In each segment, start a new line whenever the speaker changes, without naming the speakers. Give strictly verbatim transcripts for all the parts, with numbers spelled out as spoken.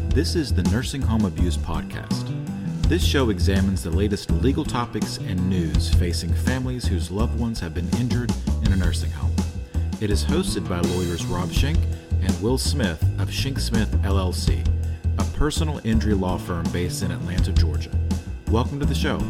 This is the Nursing Home Abuse Podcast. This show examines the latest legal topics and news facing families whose loved ones have been injured in a nursing home. It is hosted by lawyers Rob Schenk and Will Smith of Schenk Smith L L C, a personal injury law firm based in Atlanta, Georgia. Welcome to the show.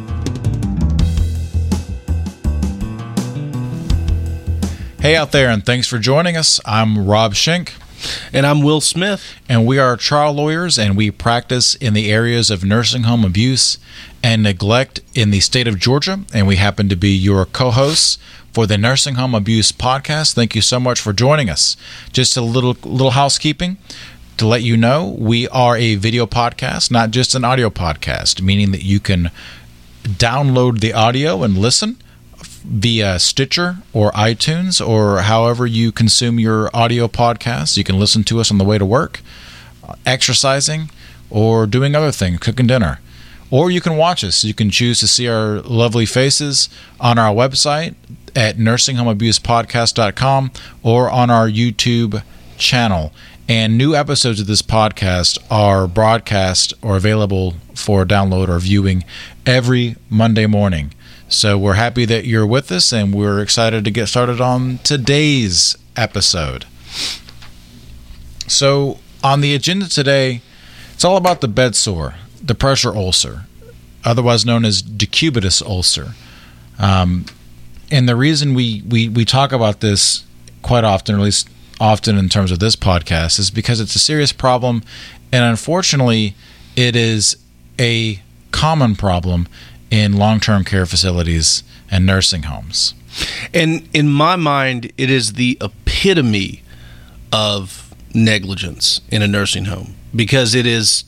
Hey out there, and thanks for joining us. I'm Rob Schenk.
And I'm Will Smith.
And we are trial lawyers, and we practice in the areas of nursing home abuse and neglect in the state of Georgia. And we happen to be your co-hosts for the Nursing Home Abuse Podcast. Thank you so much for joining us. Just a little little housekeeping to let you know, we are a video podcast, not just an audio podcast, meaning that you can download the audio and listen via Stitcher or iTunes or however you consume your audio podcasts. You can listen to us on the way to work, exercising, or doing other things, cooking dinner. Or you can watch us. You can choose to see our lovely faces on our website at nursing home abuse podcast dot com or on our YouTube channel. And new episodes of this podcast are broadcast or available for download or viewing every Monday morning. So we're happy that you're with us, and we're excited to get started on today's episode. So on the agenda today, it's all about the bed sore, the pressure ulcer, otherwise known as decubitus ulcer. Um, and the reason we, we, we talk about this quite often, or at least often in terms of this podcast, is because it's a serious problem, and unfortunately, it is a common problem in long-term care facilities and nursing homes.
And in my mind, it is the epitome of negligence in a nursing home because it is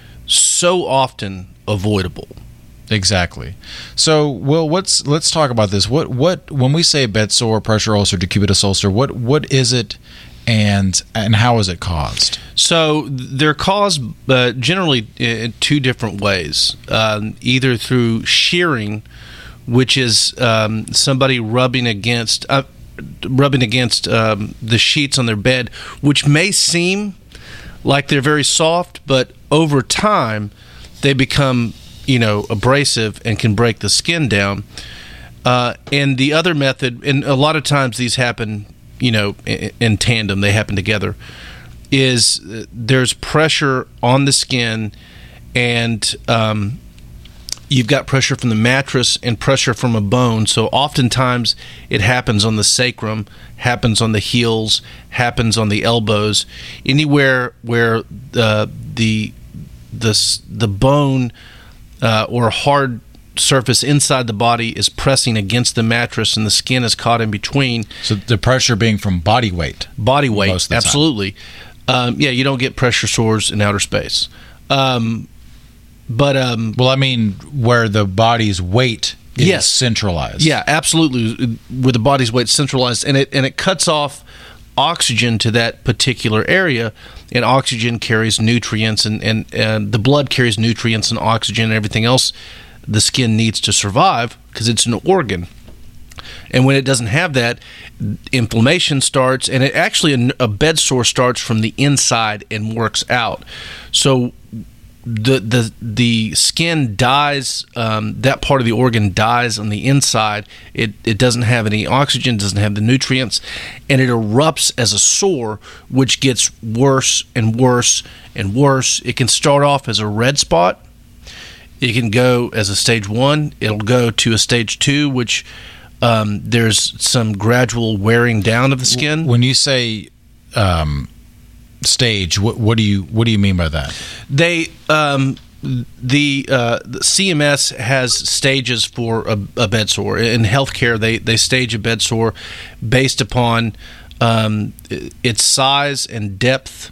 so often avoidable.
Exactly. So, Will, what's let's talk about this. What what when we say bed sore, pressure ulcer, decubitus ulcer, what what is it, and and how is it caused?
So they're caused uh, generally in two different ways, um, either through shearing, which is um, somebody rubbing against uh, rubbing against um, the sheets on their bed, which may seem like they're very soft, but over time they become, you know, abrasive and can break the skin down. Uh, and the other method, and a lot of times these happen, you know, in, in tandem, they happen together, is uh, there's pressure on the skin, and um, you've got pressure from the mattress and pressure from a bone. So oftentimes it happens on the sacrum, happens on the heels, happens on the elbows, anywhere where uh, the the the bone uh, or hard surface inside the body is pressing against the mattress and the skin is caught in between.
So the pressure being from body weight.
Body weight, absolutely. Um, yeah, you don't get pressure sores in outer space. Um, but um,
well, I mean, where the body's weight is
yes.
centralized.
Yeah, absolutely. Where the body's weight centralized, and it and it cuts off oxygen to that particular area, and oxygen carries nutrients, and, and, and the blood carries nutrients and oxygen and everything else the skin needs to survive because it's an organ. And when it doesn't have that, inflammation starts, and it actually a, a bed sore starts from the inside and works out. So the the the skin dies, um, that part of the organ dies on the inside. It it doesn't have any oxygen, doesn't have the nutrients, and it erupts as a sore, which gets worse and worse and worse. It can start off as a red spot. It can go as a stage one. It'll go to a stage two, which um, there's some gradual wearing down of the skin.
When you say um, stage, what, what do you what do you mean by that?
They um, the, uh, the C M S has stages for a, a bed sore. In healthcare, they they stage a bed sore based upon um, its size and depth.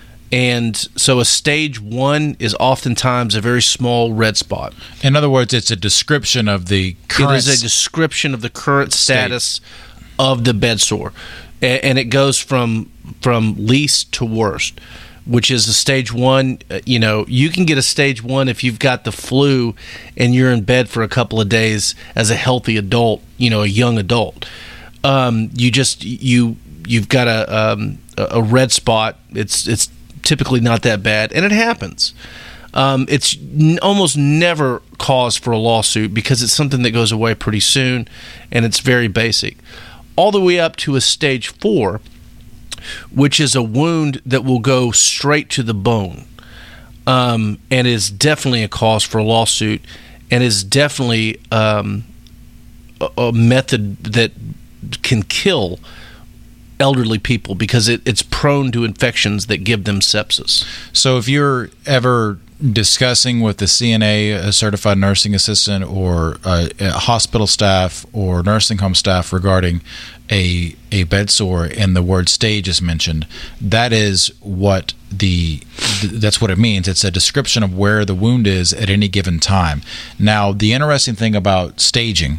And so a stage one is oftentimes a very small red spot.
In other words, it's a description of the current...
It is a description of the current status state of the bed sore. And it goes from from least to worst, which is a stage one. You know, you can get a stage one if you've got the flu and you're in bed for a couple of days as a healthy adult, you know, a young adult. Um, you just, you, you've got a, um, a red spot. It's, it's, typically not that bad, and it happens. Um, it's n- almost never cause for a lawsuit because it's something that goes away pretty soon, and it's very basic. All the way up to a stage four, which is a wound that will go straight to the bone, um, and is definitely a cause for a lawsuit, and is definitely um, a, a method that can kill elderly people because it, it's prone to infections that give them sepsis.
So if you're ever discussing with the C N A, a certified nursing assistant, or a, a hospital staff or nursing home staff regarding a a bed sore and the word stage is mentioned, that is what the that's what it means. It's a description of where the wound is at any given time. Now, the interesting thing about staging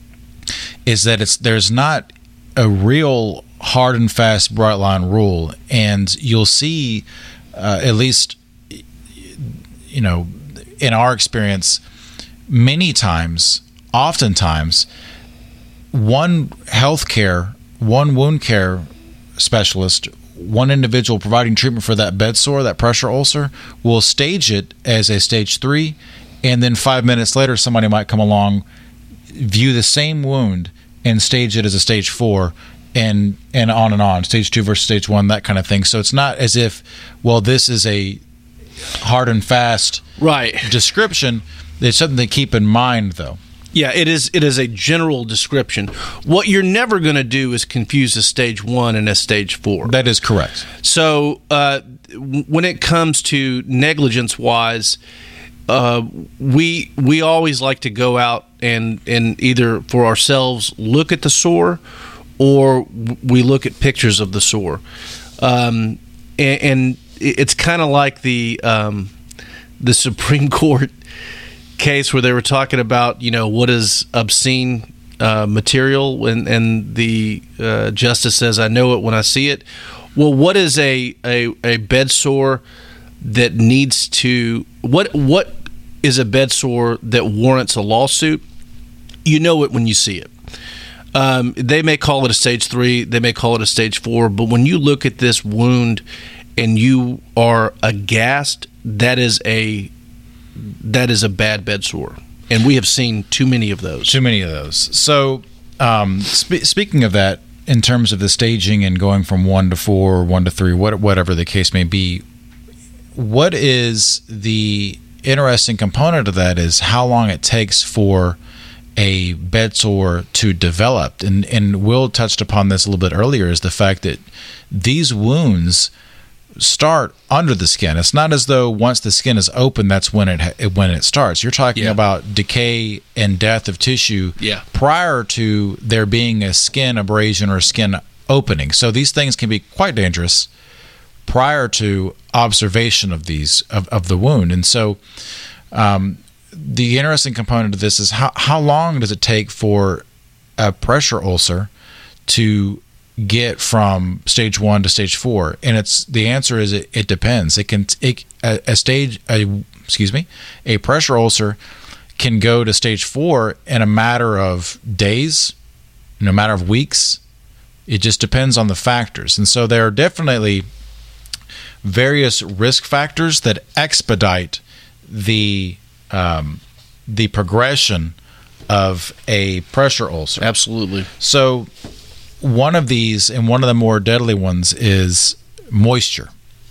is that it's there's not a real hard and fast bright line rule, and you'll see uh, at least you know in our experience many times oftentimes one healthcare one wound care specialist, one individual providing treatment for that bed sore, that pressure ulcer, will stage it as a stage three, and then five minutes later somebody might come along, view the same wound, and stage it as a stage four, and and on and on, stage two versus stage one, that kind of thing. So it's not as if, well, this is a hard and fast
right
description. It's something to keep in mind, though.
Yeah, it is. It is a general description. What you're never going to do is confuse a stage one and a stage four.
That is correct.
So uh, when it comes to negligence-wise, uh, we we always like to go out and and either for ourselves look at the sore, or we look at pictures of the sore, um, and, and it's kind of like the um, the Supreme Court case where they were talking about, you know, what is obscene uh, material, and, and the uh, justice says, I know it when I see it. Well, what is a, a, a bed sore that needs to, what what is a bed sore that warrants a lawsuit? You know it when you see it. Um, they may call it a stage three, they may call it a stage four, but when you look at this wound and you are aghast, that is a that is a bad bed sore, and we have seen too many of those.
Too many of those. So, um, spe- speaking of that, in terms of the staging and going from one to four, or one to three, what, whatever the case may be, what is the interesting component of that is how long it takes for a bed sore to develop. And, and Will touched upon this a little bit earlier, is the fact that these wounds start under the skin. It's not as though once the skin is open, that's when it when it starts. You're talking
yeah.
about decay and death of tissue
yeah.
prior to there being a skin abrasion or skin opening. So these things can be quite dangerous prior to observation of these of, of the wound. And so um, the interesting component of this is how how long does it take for a pressure ulcer to get from stage one to stage four? And it's the answer is it, it depends. It can it, a, a stage a excuse me a pressure ulcer can go to stage four in a matter of days, in a matter of weeks. It just depends on the factors. And so there are definitely various risk factors that expedite the um, the progression of a pressure ulcer.
Absolutely.
So one of these, and one of the more deadly ones, is moisture.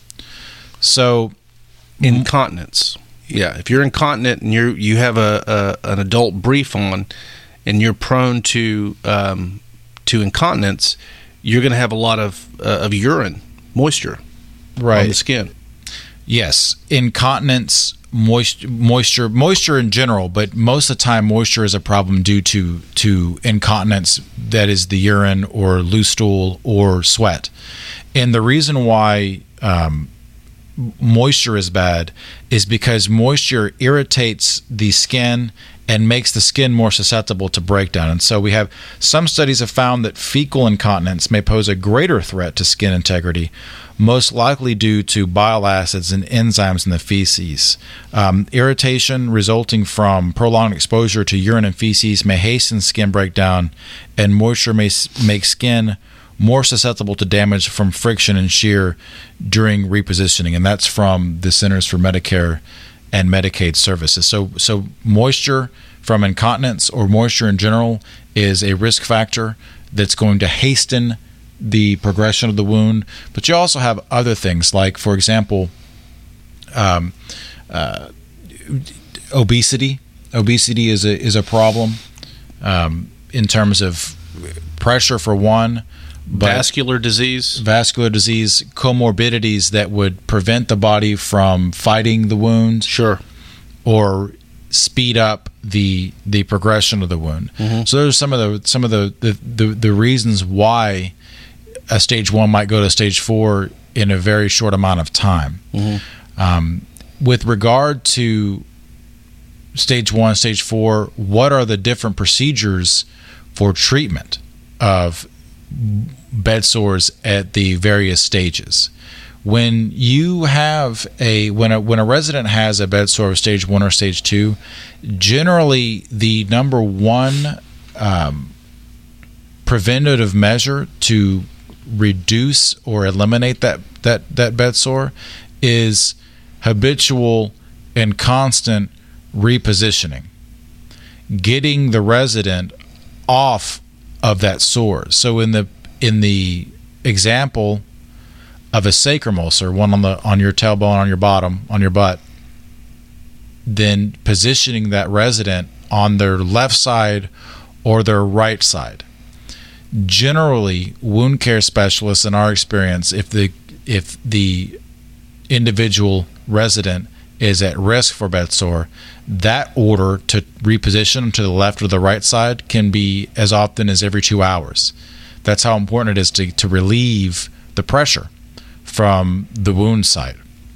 So
incontinence. Yeah, if you're incontinent and you you have a, a an adult brief on, and you're prone to um, to incontinence, you're going to have a lot of uh, of urine, moisture,
right
on the skin.
Yes, incontinence, moisture, moisture, moisture in general, but most of the time, moisture is a problem due to to incontinence, that is the urine or loose stool or sweat. And the reason why um, moisture is bad is because moisture irritates the skin and makes the skin more susceptible to breakdown. And so we have some studies have found that fecal incontinence may pose a greater threat to skin integrity, most likely due to bile acids and enzymes in the feces. Um, irritation resulting from prolonged exposure to urine and feces may hasten skin breakdown, and moisture may make skin more susceptible to damage from friction and shear during repositioning, and that's from the Centers for Medicare and Medicaid Services. So, so moisture from incontinence or moisture in general is a risk factor that's going to hasten the progression of the wound. But you also have other things, like, for example, um, uh, obesity. Obesity is a is a problem um, in terms of pressure, for one. But
vascular disease.
Vascular disease, comorbidities that would prevent the body from fighting the wound.
Sure.
Or speed up the the progression of the wound. Mm-hmm. So those are some of the some of the, the, the, the reasons why a stage one might go to stage four in a very short amount of time. Mm-hmm. Um, with regard to stage one, stage four, what are the different procedures for treatment of bed sores at the various stages? When you have a when a when a resident has a bed sore of stage one or stage two, generally the number one um, preventative measure to reduce or eliminate that that that bed sore is habitual and constant repositioning, getting the resident off of that sore. So in the in the example of a sacrum ulcer, one on the on your tailbone, on your bottom, on your butt, then positioning that resident on their left side or their right side. Generally, wound care specialists, in our experience, if the if the individual resident is at risk for bed sore, that order to reposition them to the left or the right side can be as often as every two hours. That's how important it is to, to relieve the pressure from the wound site.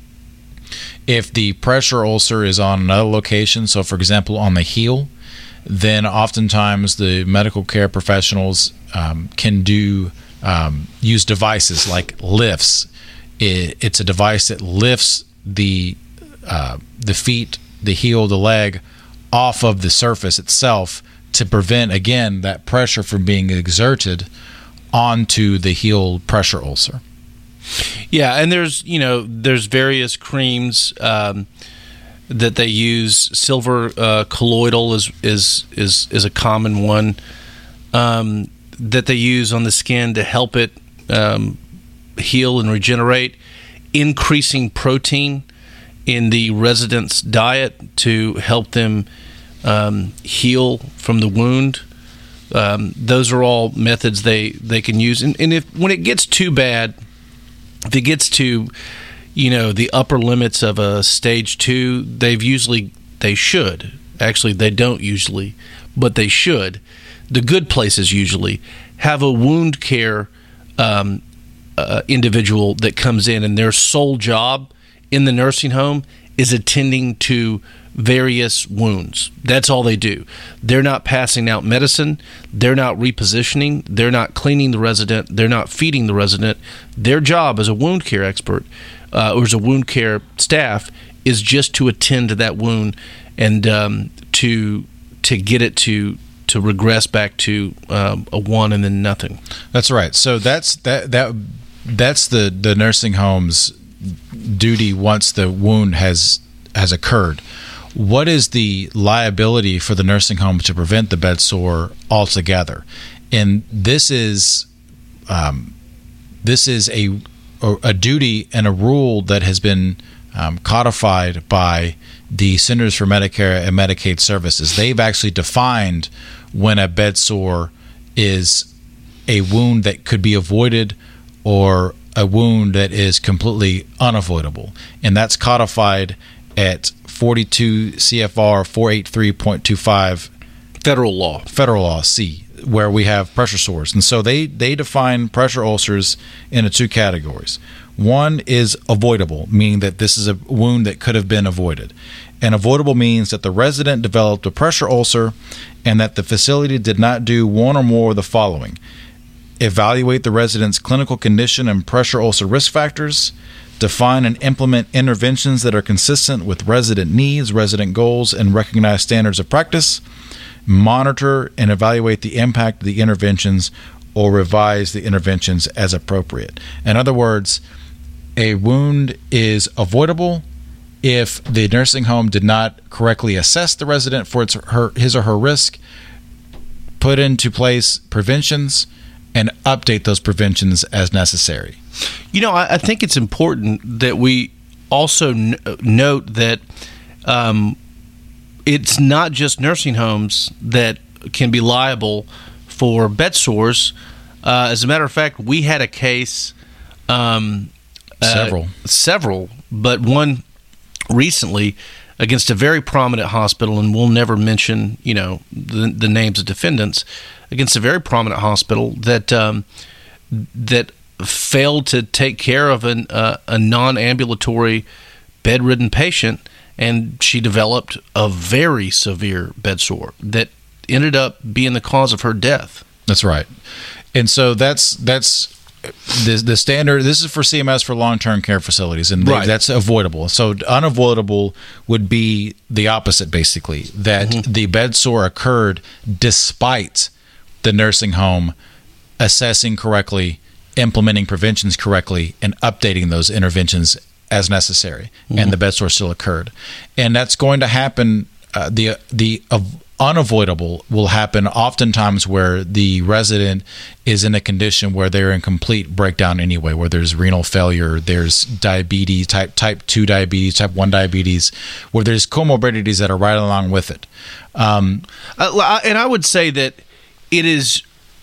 If the pressure ulcer is on another location, so for example on the heel, then oftentimes the medical care professionals um, can do um, use devices like lifts. It, it's a device that lifts the uh, the feet, the heel, the leg off of the surface itself to prevent, again, that pressure from being exerted onto the heel pressure ulcer.
Yeah, and there's you know there's various creams um, that they use. Silver uh, colloidal is is is is a common one um, that they use on the skin to help it um, heal and regenerate. Increasing protein in the resident's diet to help them um, heal from the wound. Um, those are all methods they, they can use. And, and if when it gets too bad, if it gets to, you know, the upper limits of a stage two, they've usually, they should. Actually, they don't usually, but they should. The good places usually have a wound care um, uh, individual that comes in, and their sole job in the nursing home is attending to various wounds. That's all they do. They're not passing out medicine. They're not repositioning. They're not cleaning the resident. They're not feeding the resident. Their job as a wound care expert uh, or as a wound care staff is just to attend to that wound and um, to to get it to to regress back to um, a one and then nothing.
That's right. So that's that that that's the the nursing home's duty once the wound has has occurred. What is the liability for the nursing home to prevent the bed sore altogether? And this is um, this is a a duty and a rule that has been um, codified by the Centers for Medicare and Medicaid Services. They've actually defined when a bed sore is a wound that could be avoided or a wound that is completely unavoidable, and that's codified at forty-two C F R four eighty-three point two five
federal law
federal law C, where we have pressure sores. And so they they define pressure ulcers into two categories. One is avoidable, meaning that this is a wound that could have been avoided. And avoidable means that the resident developed a pressure ulcer and that the facility did not do one or more of the following: evaluate the resident's clinical condition and pressure ulcer risk factors, define and implement interventions that are consistent with resident needs, resident goals, and recognized standards of practice, monitor and evaluate the impact of the interventions or revise the interventions as appropriate. In other words, a wound is avoidable if the nursing home did not correctly assess the resident for its, her, his or her risk, put into place preventions, and update those preventions as necessary.
You know, I, I think it's important that we also n- note that um, it's not just nursing homes that can be liable for bed sores. Uh, as a matter of fact, we had a case, um,
several,
uh, several, but one recently against a very prominent hospital, and we'll never mention, you know, the, the names of defendants, against a very prominent hospital that um, that failed to take care of an, uh, a non-ambulatory bedridden patient, and she developed a very severe bed sore that ended up being the cause of her death.
That's right. And so that's that's the, the standard. This is for C M S for long-term care facilities, and they,
Right.
that's avoidable. So unavoidable would be the opposite, basically, that
Mm-hmm.
the bed sore occurred despite the nursing home assessing correctly, implementing preventions correctly, and updating those interventions as necessary,
Mm-hmm.
and the bed sore still occurred. And that's going to happen. Uh, the the uh, unavoidable will happen oftentimes where the resident is in a condition where they're in complete breakdown anyway, where there's renal failure, there's diabetes, type type two diabetes, type one diabetes, where there's comorbidities that are right along with it. Um,
Uh, and I would say that it is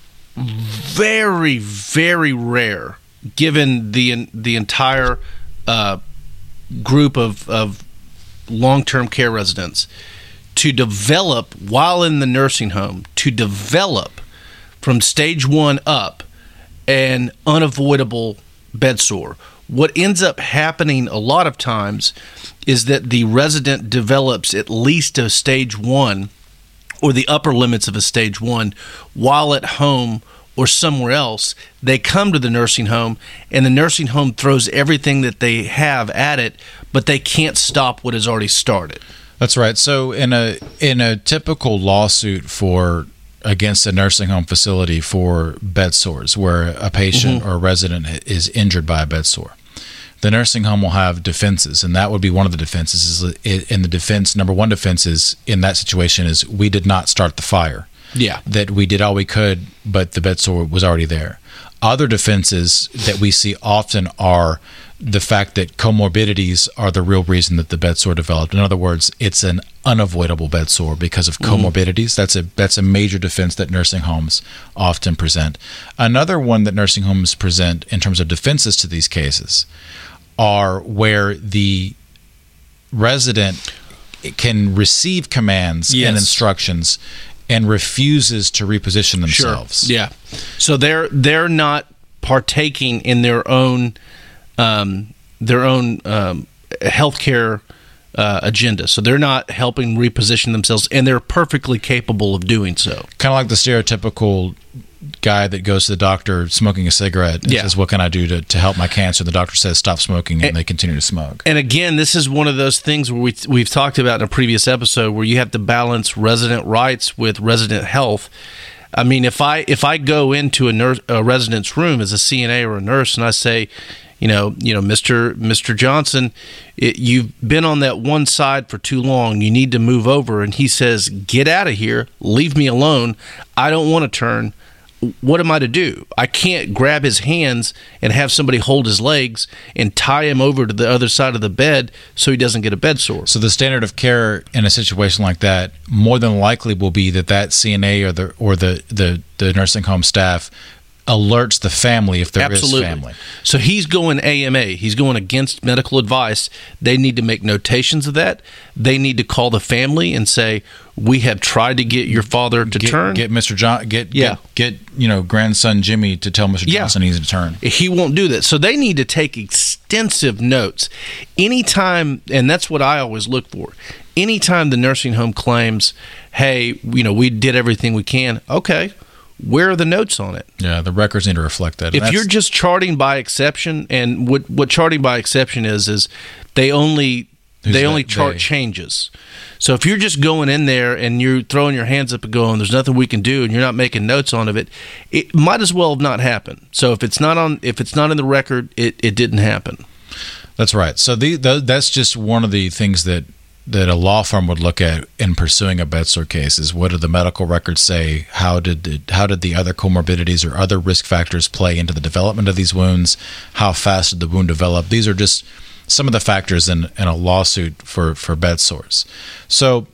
very, very rare, given the the entire uh, group of, of long-term care residents, to develop while in the nursing home, to develop from stage one up an unavoidable bed sore. What ends up happening a lot of times is that the resident develops at least a stage one, or the upper limits of a stage one, while at home or somewhere else. They come to the nursing home, and the nursing home throws everything that they have at it, but they can't stop what has already started.
That's right. So in a in a typical lawsuit for against a nursing home facility for bed sores, where a patient
Mm-hmm.
or a resident is injured by a bed sore, the nursing home will have defenses, and that would be one of the defenses. Is in the defense, number one defense is in that situation is we did not start the fire.
Yeah.
That we did all we could, but the bed sore was already there. Other defenses that we see often are the fact that comorbidities are the real reason that the bed sore developed. In other words, it's an unavoidable bed sore because of comorbidities. That's a that's a major defense that nursing homes often present. Another one that nursing homes present in terms of defenses to these cases are where the resident can receive commands
Yes.
and instructions and refuses to reposition themselves.
Sure. Yeah. So they're they're not partaking in their own um, their own um, healthcare uh, agenda. So they're not helping reposition themselves, and they're perfectly capable of doing so.
Kind of like the stereotypical guy that goes to the doctor smoking a cigarette and
Yeah.
says, "What can I do to, to help my cancer?" The doctor says, "Stop smoking," and,
And-
they continue to smoke.
And again, this is one of those things where we, we've talked about in a previous episode, where you have to balance resident rights with resident health. I mean, if I if I go into a, nurse, a resident's room as a C N A or a nurse, and I say, you know, you know, Mister Mister Johnson, it, you've been on that one side for too long. You need to move over. And he says, "Get out of here. Leave me alone. I don't want to turn." What am I to do? I can't grab his hands and have somebody hold his legs and tie him over to the other side of the bed so he doesn't get a bed sore.
So the standard of care in a situation like that more than likely will be that that C N A or the or the the, the nursing home staff alerts the family if there
Absolutely.
is family.
So he's going A M A. He's going against medical advice. They need to make notations of that. They need to call the family and say, "We have tried to get your father to
Get,
turn."
get Mister John, get,
Yeah.
get get you know grandson Jimmy to tell Mister
Yeah.
Johnson he needs to turn.
He won't do that. So they need to take extensive notes. Anytime, and that's what I always look for. Anytime the nursing home claims, "Hey, you know, we did everything we can." Okay, where are the notes on it?
Yeah, the records need to reflect that.
If
And
you're
that's-
just charting by exception, and what what charting by exception is is they only Who's they only
that,
chart
they?
changes. So if you're just going in there and you're throwing your hands up and going, there's nothing we can do, and you're not making notes on of it, it might as well have not happened. So if it's not on, if it's not in the record, it, it didn't happen.
That's right. So the, the that's just one of the things that that a law firm would look at in pursuing a bedsore case is what do the medical records say? How did the, how did the other comorbidities or other risk factors play into the development of these wounds? How fast did the wound develop? These are just some of the factors in, in a lawsuit for, for bed sores. So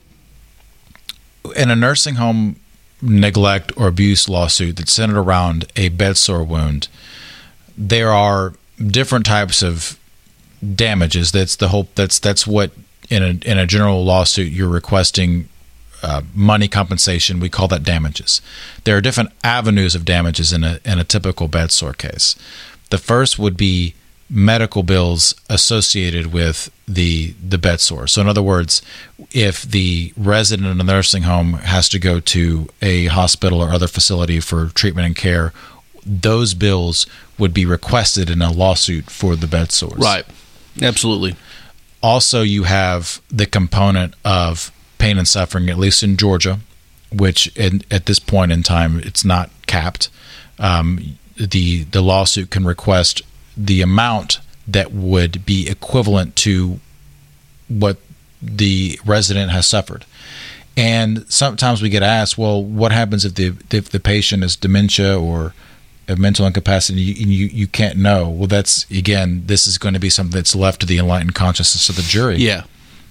in a nursing home neglect or abuse lawsuit that's centered around a bed sore wound, there are different types of damages. That's the whole. That's that's what in a in a general lawsuit you're requesting uh, money compensation. We call that damages. There are different avenues of damages in a in a typical bed sore case. The first would be medical bills associated with the the bed sore. So in other words, if the resident in a nursing home has to go to a hospital or other facility for treatment and care, those bills would be requested in a lawsuit for the bed sores.
Right. Absolutely.
Also, you have the component of pain and suffering, at least in Georgia, which in, at this point in time, it's not capped. Um, the the lawsuit can request the amount that would be equivalent to what the resident has suffered. And sometimes we get asked, well, what happens if the if the patient is dementia or a mental incapacity, you, you you can't know? Well, that's, again, this is going to be something that's left to the enlightened consciousness of the jury.
Yeah.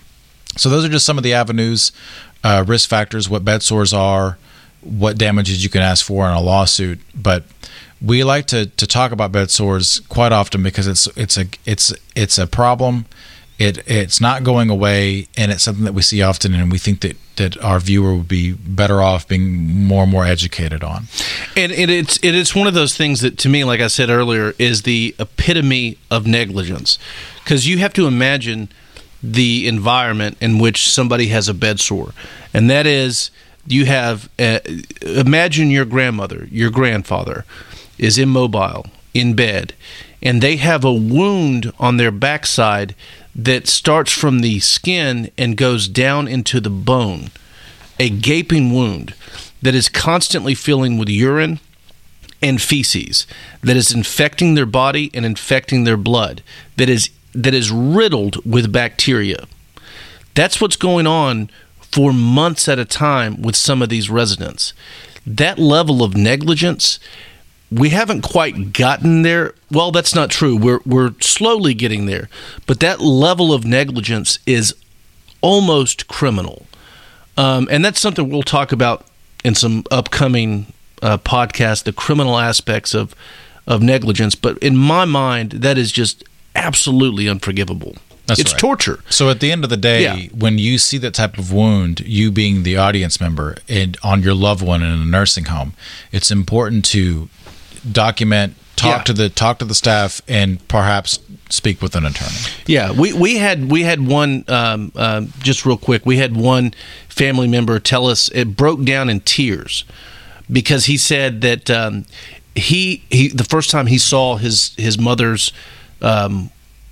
So those are just some of the avenues, uh, risk factors, what bed sores are, what damages you can ask for in a lawsuit. But we like to, to talk about bed sores quite often because it's it's a it's it's a problem. It it's not going away, and it's something that we see often, and we think that, that our viewer would be better off being more and more educated on.
And it, it's it is one of those things that, to me, like I said earlier, is the epitome of negligence, because you have to imagine the environment in which somebody has a bed sore, and that is you have uh, imagine your grandmother, your grandfather is immobile in bed, and they have a wound on their backside that starts from the skin and goes down into the bone, a gaping wound that is constantly filling with urine and feces, that is infecting their body and infecting their blood, that is that is riddled with bacteria. That's what's going on for months at a time with some of these residents. That level of negligence, we haven't quite gotten there. Well, that's not true. We're we're slowly getting there. But that level of negligence is almost criminal. Um, and that's something we'll talk about in some upcoming uh, podcasts, the criminal aspects of, of negligence. But in my mind, that is just absolutely unforgivable.
That's
it's
right.
torture.
So at the end of the day,
Yeah.
when you see that type of wound, you being the audience member and on your loved one in a nursing home, it's important to document, talk
Yeah.
to the talk to the staff, and perhaps speak with an attorney.
Yeah, we, we had we had one um, um, just real quick. We had one family member tell us it broke down in tears because he said that um, he he the first time he saw his his mother's um,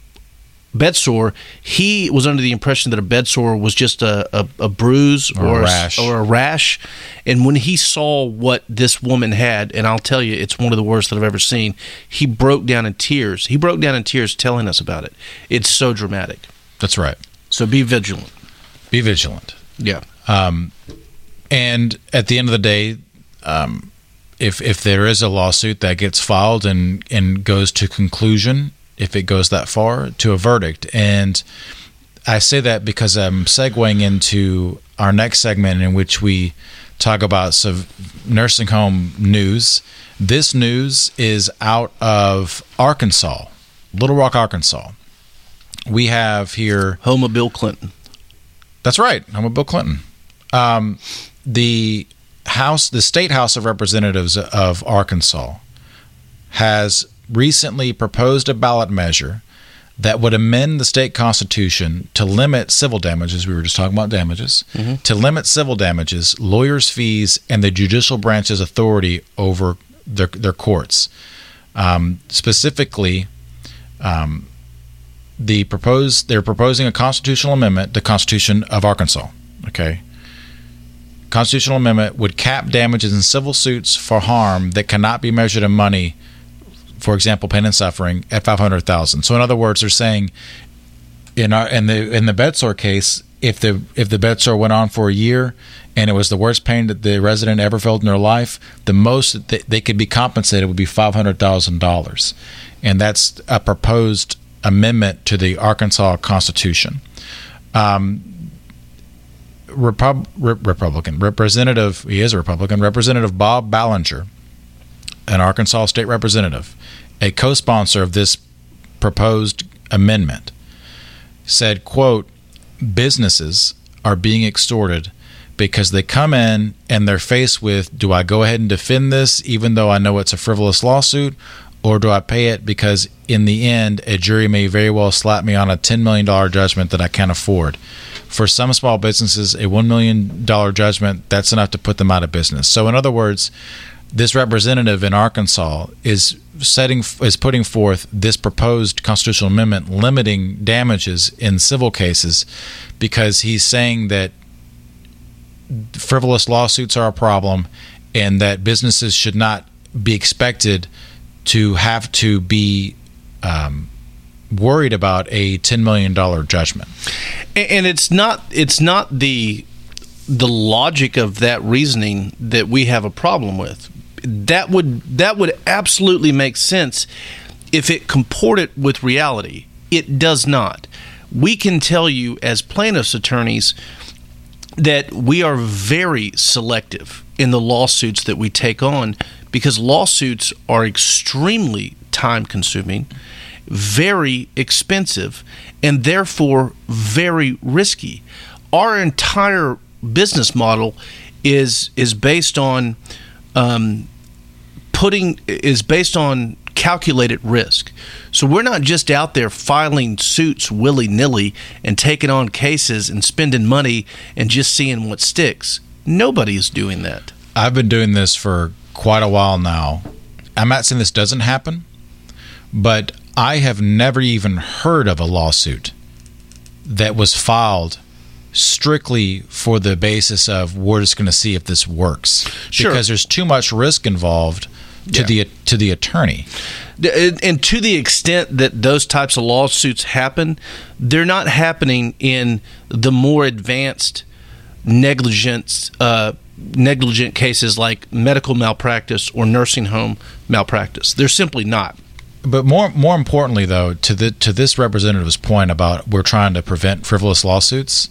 bed sore, he was under the impression that a bed sore was just a, a, a bruise
Or a
or,
rash.
or a rash. And when he saw what this woman had, and I'll tell you, it's one of the worst that I've ever seen, he broke down in tears. He broke down in tears telling us about it. It's so dramatic.
That's right.
So be vigilant.
Be vigilant.
Yeah.
Um, and at the end of the day, um, if if there is a lawsuit that gets filed and, and goes to conclusion, if it goes that far, to a verdict. And I say that because I'm segueing into our next segment in which we talk about some nursing home news. This news is out of Arkansas, Little Rock, Arkansas. We have here...
Home of Bill Clinton.
That's right, home of Bill Clinton. Um, the House, the State House of Representatives of Arkansas has recently proposed a ballot measure that would amend the state constitution to limit civil damages. We were just talking about damages. Mm-hmm. To limit civil damages, lawyers' fees, and the judicial branch's authority over their their courts. Um, specifically, um, the proposed they're proposing a constitutional amendment, the Constitution of Arkansas. Okay. Constitutional amendment would cap damages in civil suits for harm that cannot be measured in money, for example, pain and suffering, at five hundred thousand dollars. So in other words, they're saying in our in the in the bedsore case, if the if the bedsore went on for a year and it was the worst pain that the resident ever felt in their life, the most that they could be compensated would be five hundred thousand dollars. And that's a proposed amendment to the Arkansas Constitution. Um, Repub- Re- Republican Representative, he is a Republican, Representative Bob Ballinger, an Arkansas state representative, a co-sponsor of this proposed amendment, said, quote, businesses are being extorted because they come in and they're faced with, do I go ahead and defend this even though I know it's a frivolous lawsuit, or do I pay it because in the end a jury may very well slap me on a ten million dollars judgment that I can't afford? For some small businesses, a one million dollars judgment, that's enough to put them out of business. So in other words, this representative in Arkansas is setting is putting forth this proposed constitutional amendment limiting damages in civil cases because he's saying that frivolous lawsuits are a problem and that businesses should not be expected to have to be um, worried about a ten million dollars judgment.
And it's not it's not the the logic of that reasoning that we have a problem with. That would that would absolutely make sense if it comported with reality. It does not. We can tell you as plaintiffs' attorneys that we are very selective in the lawsuits that we take on because lawsuits are extremely time-consuming, very expensive, and therefore very risky. Our entire business model is is based on um, putting is based on calculated risk. So we're not just out there filing suits willy-nilly and taking on cases and spending money and just seeing what sticks. Nobody is doing that.
I've been doing this for quite a while now. I'm not saying this doesn't happen, but I have never even heard of a lawsuit that was filed strictly for the basis of we're just going to see if this works.
Sure.
Because there's too much risk involved to
Yeah.
the to the attorney.
And, and to the extent that those types of lawsuits happen, they're not happening in the more advanced negligence uh, negligent cases like medical malpractice or nursing home malpractice. They're simply not.
But more more importantly, though, to the to this representative's point about we're trying to prevent frivolous lawsuits,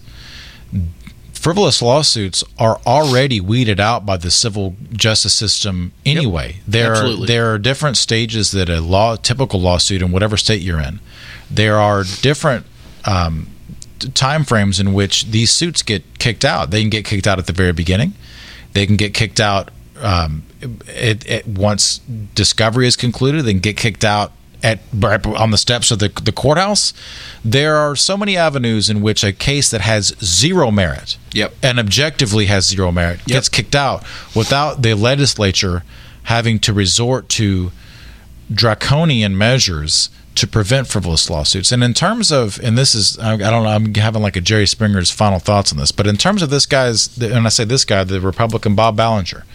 frivolous lawsuits are already weeded out by the civil justice system anyway.
Yep,
there
absolutely.
are there are different stages that a law typical lawsuit in whatever state you're in. There are different um, time frames in which these suits get kicked out. They can get kicked out at the very beginning. They can get kicked out um, it, it, once discovery is concluded. They can get kicked out at on the steps of the, the courthouse. There are so many avenues in which a case that has zero merit
Yep.
and objectively has zero merit
Yep.
gets kicked out without the legislature having to resort to draconian measures to prevent frivolous lawsuits. And in terms of, and this is, I don't know, I'm having like a Jerry Springer's final thoughts on this, but in terms of this guy's, and I say this guy, the Republican Bob Ballinger,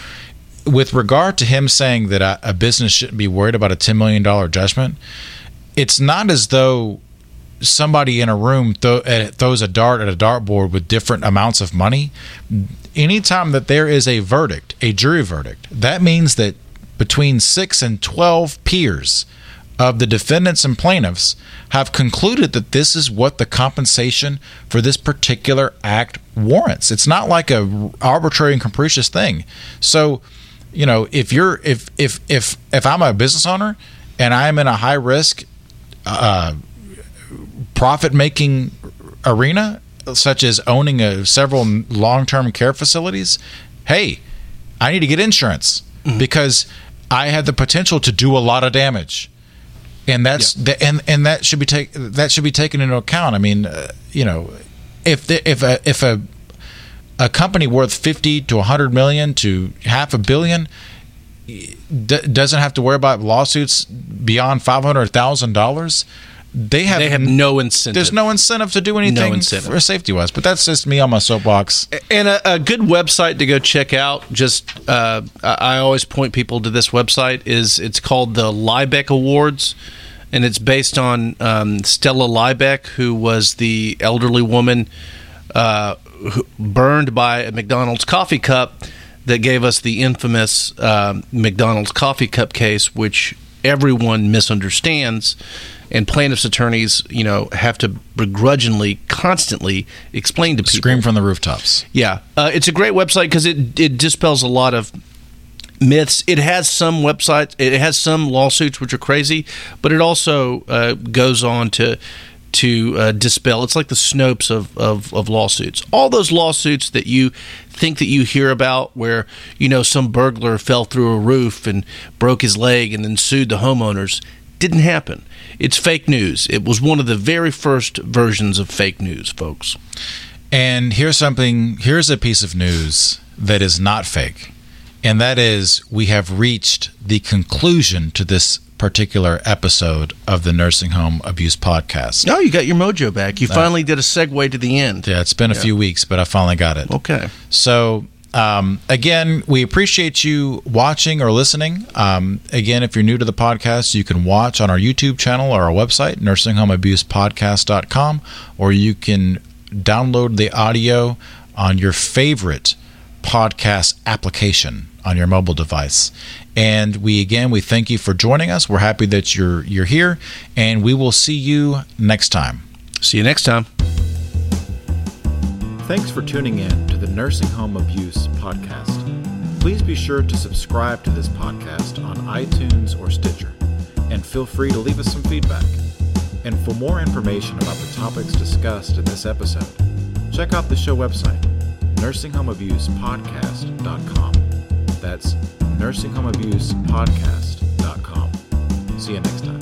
with regard to him saying that a, a business shouldn't be worried about a ten million dollars judgment, it's not as though somebody in a room th- uh, throws a dart at a dartboard with different amounts of money. Anytime that there is a verdict, a jury verdict, that means that between six and twelve peers of the defendants and plaintiffs have concluded that this is what the compensation for this particular act warrants. It's not like a arbitrary and capricious thing. So, you know, if you're if if if if I'm a business owner and I'm in a high risk uh, profit making arena, such as owning a, several long-term care facilities, hey, I need to get insurance mm-hmm. because I have the potential to do a lot of damage. And that's yeah. the, and and that should be take that should be taken into account. I mean, uh, you know, if the, if a if a a company worth fifty to a hundred million to half a billion d- doesn't have to worry about lawsuits beyond five hundred thousand dollars, they have
they have no incentive.
There's no incentive to do anything
No incentive.
for safety-wise. But that's just me on my soapbox.
And a, a good website to go check out, just uh, I I always point people to this website, is it's called the Liebeck Awards, and it's based on um, Stella Liebeck, who was the elderly woman uh, who, burned by a McDonald's coffee cup that gave us the infamous uh, McDonald's coffee cup case, which everyone misunderstands, and plaintiffs' attorneys, you know, have to begrudgingly, constantly explain to people.
Scream from the rooftops.
Yeah, uh, it's a great website because it it dispels a lot of myths. It has some websites, it has some lawsuits which are crazy, but it also uh, goes on to to uh, dispel. It's like the Snopes of, of of lawsuits. All those lawsuits that you think that you hear about, where you know some burglar fell through a roof and broke his leg and then sued the homeowners, didn't happen. It's fake news. It was one of the very first versions of fake news, folks.
And here's something, here's a piece of news that is not fake. And that is, we have reached the conclusion to this particular episode of the Nursing Home Abuse Podcast.
Oh, you got your mojo back. You finally did a segue to the end.
Yeah, it's been a
Yeah.
few weeks, but I finally got it.
Okay.
So, um, again, we appreciate you watching or listening. Um, again, if you're new to the podcast, you can watch on our YouTube channel or our website, nursing home abuse podcast dot com, or you can download the audio on your favorite podcast application on your mobile device. And we, again, we thank you for joining us. We're happy that you're you're here, and we will see you next time.
See you next time.
Thanks for tuning in to the Nursing Home Abuse Podcast. Please be sure to subscribe to this podcast on iTunes or Stitcher, and feel free to leave us some feedback. And for more information about the topics discussed in this episode, check out the show website, nursing home abuse podcast dot com. That's nursing home abuse podcast dot com. See you next time.